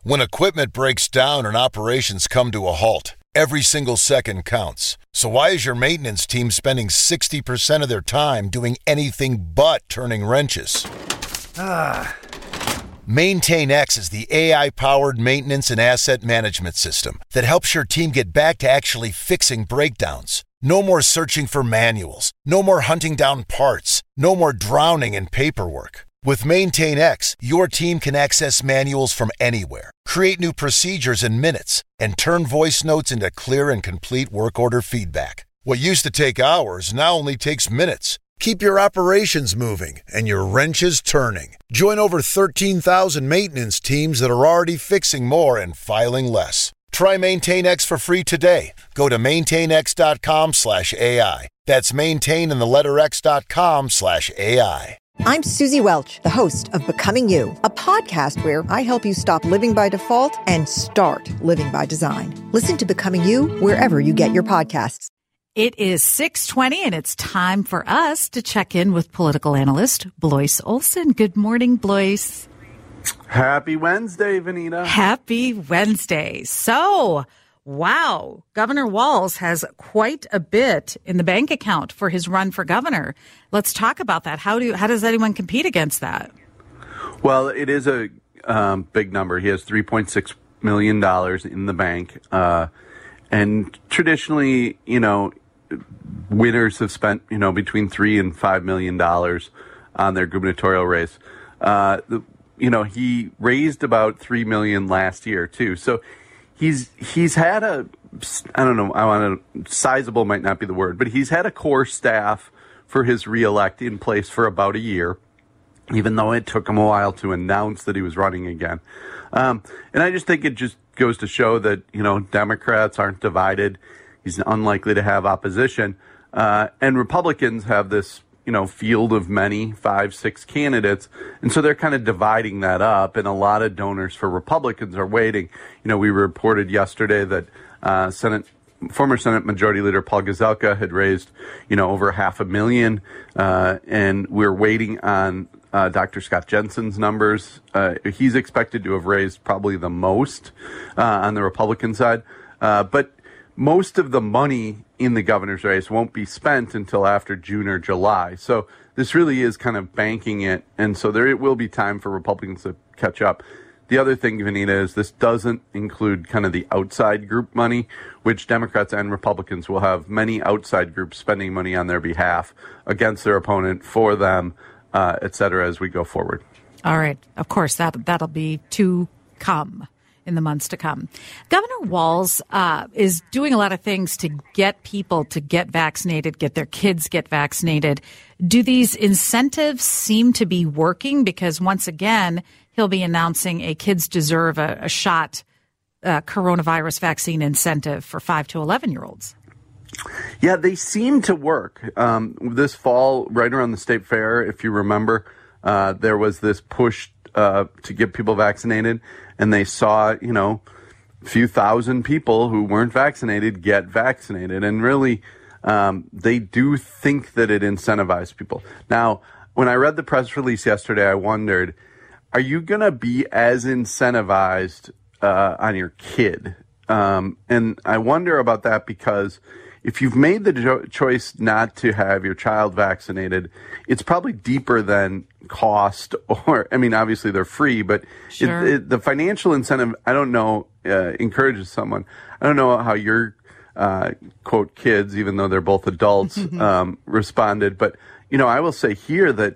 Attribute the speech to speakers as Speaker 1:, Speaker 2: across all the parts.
Speaker 1: When equipment breaks down and operations come to a halt, every single second counts. So why is your maintenance team spending 60% of their time doing anything but turning wrenches? MaintainX is the AI-powered maintenance and asset management system that helps your team get back to actually fixing breakdowns. No more searching for manuals. No more hunting down parts. No more drowning in paperwork. With MaintainX, your team can access manuals from anywhere, create new procedures in minutes, and turn voice notes into clear and complete work order feedback. What used to take hours now only takes minutes. Keep your operations moving and your wrenches turning. Join over 13,000 maintenance teams that are already fixing more and filing less. Try MaintainX for free today. Go to maintainx.com/AI. That's maintain and the letter x.com/AI.
Speaker 2: I'm Susie Welch, the host of Becoming You, a podcast where I help you stop living by default and start living by design. Listen to Becoming You wherever you get your podcasts.
Speaker 3: It is 6:20 and it's time for us to check in with political analyst Blois Olson. Good morning, Blois.
Speaker 4: Happy Wednesday, Vanita.
Speaker 3: Happy Wednesday. So, wow, Governor Walz has quite a bit in the bank account for his run for governor. Let's talk about that. How does anyone compete against that?
Speaker 4: Well, it is a big number. He has $3.6 million in the bank. And traditionally, winners have spent, between $3 and $5 million on their gubernatorial race. He raised about $3 million last year, too. So he's had sizable might not be the word, but he's had a core staff for his reelect in place for about a year, even though it took him a while to announce that he was running again. And I just think it just goes to show that, Democrats aren't divided. He's unlikely to have opposition. And Republicans have this, field of many, 5, 6 candidates. And so they're kind of dividing that up. And a lot of donors for Republicans are waiting. We reported yesterday that former Senate Majority Leader Paul Gazelka had raised, over $500,000. And we're waiting on Dr. Scott Jensen's numbers. He's expected to have raised probably the most on the Republican side. But most of the money in the governor's race won't be spent until after June or July. So this really is kind of banking it. And so there will be time for Republicans to catch up. The other thing, Vanita, is this doesn't include kind of the outside group money, which Democrats and Republicans will have many outside groups spending money on their behalf against their opponent, for them, et cetera, as we go forward. All
Speaker 3: right. Of course, that'll be to come in the months to come. Governor Walz is doing a lot of things to get people to get vaccinated, get their kids get vaccinated. Do these incentives seem to be working? Because once again, he'll be announcing a Kids Deserve a Shot coronavirus vaccine incentive for 5 to 11-year-olds.
Speaker 4: Yeah, they seem to work. This fall, right around the state fair, if you remember, there was this push to get people vaccinated, and they saw, a few thousand people who weren't vaccinated get vaccinated. And really, they do think that it incentivized people. Now, when I read the press release yesterday, I wondered, are you going to be as incentivized on your kid? And I wonder about that because if you've made the choice not to have your child vaccinated, it's probably deeper than cost obviously they're free, but
Speaker 3: sure.
Speaker 4: The financial incentive, I don't know, encourages someone. I don't know how your, quote, kids, even though they're both adults, responded. But, I will say here that,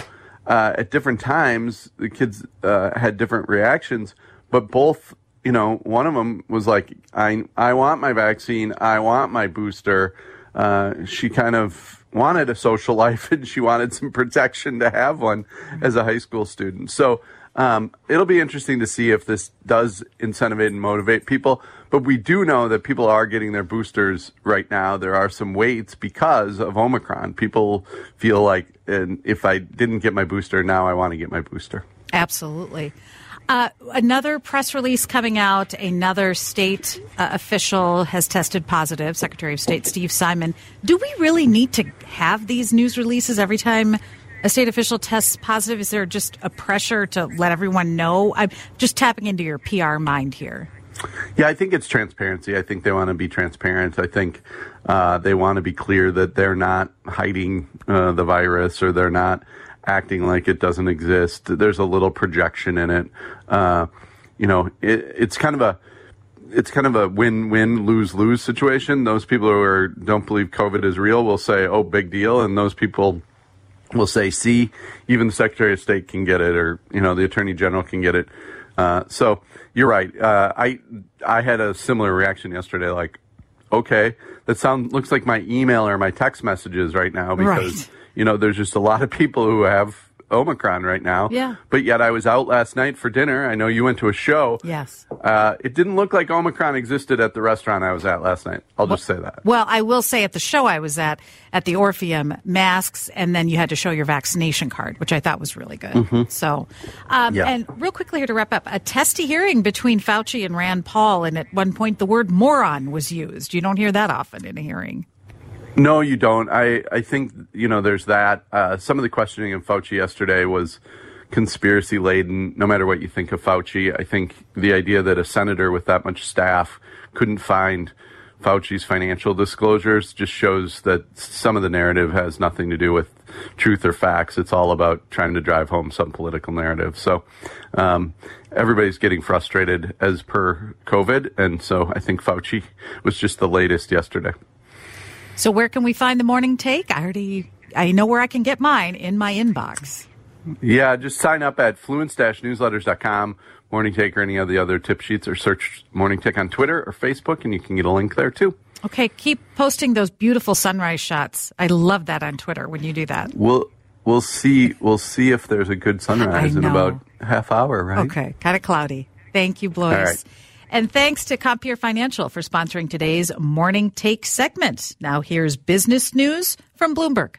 Speaker 4: at different times, the kids had different reactions, but both, one of them was like, I want my vaccine. I want my booster. She kind of wanted a social life and she wanted some protection to have one as a high school student. So it'll be interesting to see if this does incentivize and motivate people. But we do know that people are getting their boosters right now. There are some waits because of Omicron. People feel like, if I didn't get my booster, now I want to get my booster.
Speaker 3: Absolutely. Another press release coming out, another state official has tested positive, Secretary of State Steve Simon. Do we really need to have these news releases every time a state official tests positive? Is there just a pressure to let everyone know? I'm just tapping into your PR mind here.
Speaker 4: Yeah, I think it's transparency. I think they want to be transparent. I think they want to be clear that they're not hiding the virus, or they're not acting like it doesn't exist. There's a little projection in it. It's kind of a win-win, lose-lose situation. Those people who don't believe COVID is real will say, "Oh, big deal," and those people will say, "See, even the Secretary of State can get it, or the Attorney General can get it." So you're right. I had a similar reaction yesterday. Like, okay, that looks like my email or my text messages right now, because there's just a lot of people who have Omicron right now.
Speaker 3: Yeah.
Speaker 4: But yet I was out last night for dinner. I know you went to a show.
Speaker 3: Yes.
Speaker 4: It didn't look like Omicron existed at the restaurant I was at last night. I'll just say that.
Speaker 3: Well, I will say at the show I was at the Orpheum, masks, and then you had to show your vaccination card, which I thought was really good.
Speaker 4: Mm-hmm.
Speaker 3: So, and real quickly here to wrap up, a testy hearing between Fauci and Rand Paul, and at one point the word moron was used. You don't hear that often in a hearing.
Speaker 4: No, you don't. I think, there's that. Some of the questioning of Fauci yesterday was conspiracy laden, no matter what you think of Fauci. I think the idea that a senator with that much staff couldn't find Fauci's financial disclosures just shows that some of the narrative has nothing to do with truth or facts. It's all about trying to drive home some political narrative. So everybody's getting frustrated as per COVID. And so I think Fauci was just the latest yesterday.
Speaker 3: So where can we find the Morning Take? I know where I can get mine, in my inbox.
Speaker 4: Yeah, just sign up at fluence-newsletters.com, Morning Take, or any of the other tip sheets, or search Morning Take on Twitter or Facebook, and you can get a link there too.
Speaker 3: Okay, keep posting those beautiful sunrise shots. I love that on Twitter when you do that.
Speaker 4: We'll see if there's a good sunrise in about half hour, right?
Speaker 3: Okay, kind of cloudy. Thank you, Blois.
Speaker 4: All right.
Speaker 3: And thanks to Compeer Financial for sponsoring today's Morning Take segment. Now here's business news from Bloomberg.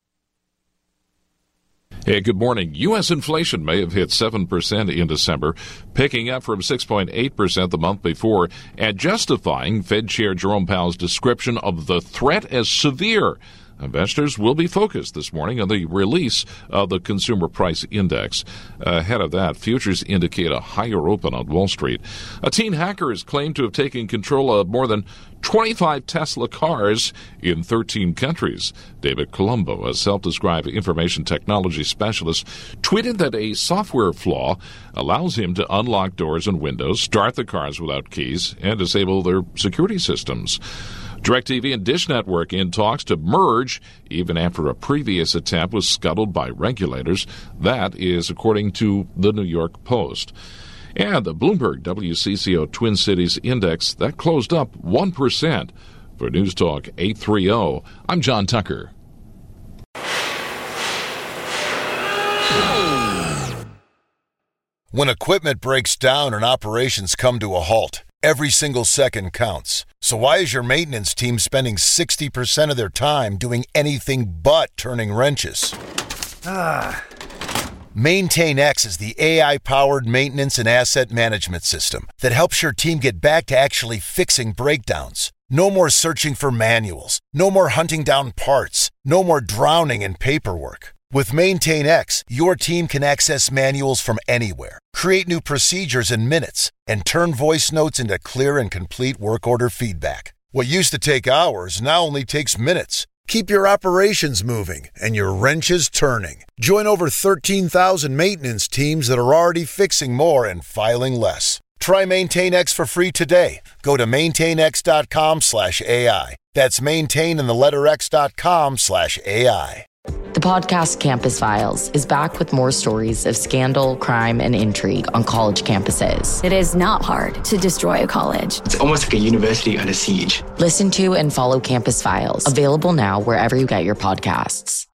Speaker 5: Hey, good morning. U.S. inflation may have hit 7% in December, picking up from 6.8% the month before, and justifying Fed Chair Jerome Powell's description of the threat as severe. Investors will be focused this morning on the release of the Consumer Price Index. Ahead of that, futures indicate a higher open on Wall Street. A teen hacker is claimed to have taken control of more than 25 Tesla cars in 13 countries. David Colombo, a self-described information technology specialist, tweeted that a software flaw allows him to unlock doors and windows, start the cars without keys, and disable their security systems. DirecTV and Dish Network in talks to merge even after a previous attempt was scuttled by regulators. That is according to the New York Post. And the Bloomberg WCCO Twin Cities Index, that closed up 1%. For News Talk 830, I'm John Tucker.
Speaker 1: When equipment breaks down and operations come to a halt, every single second counts. So why is your maintenance team spending 60% of their time doing anything but turning wrenches? MaintainX is the AI-powered maintenance and asset management system that helps your team get back to actually fixing breakdowns. No more searching for manuals. No more hunting down parts. No more drowning in paperwork. With MaintainX, your team can access manuals from anywhere, create new procedures in minutes, and turn voice notes into clear and complete work order feedback. What used to take hours now only takes minutes. Keep your operations moving and your wrenches turning. Join over 13,000 maintenance teams that are already fixing more and filing less. Try MaintainX for free today. Go to maintainx.com/AI. That's maintain and the letter x.com/AI.
Speaker 6: The podcast Campus Files is back with more stories of scandal, crime, and intrigue on college campuses.
Speaker 7: It is not hard to destroy a college.
Speaker 8: It's almost like a university under siege.
Speaker 6: Listen to and follow Campus Files, available now wherever you get your podcasts.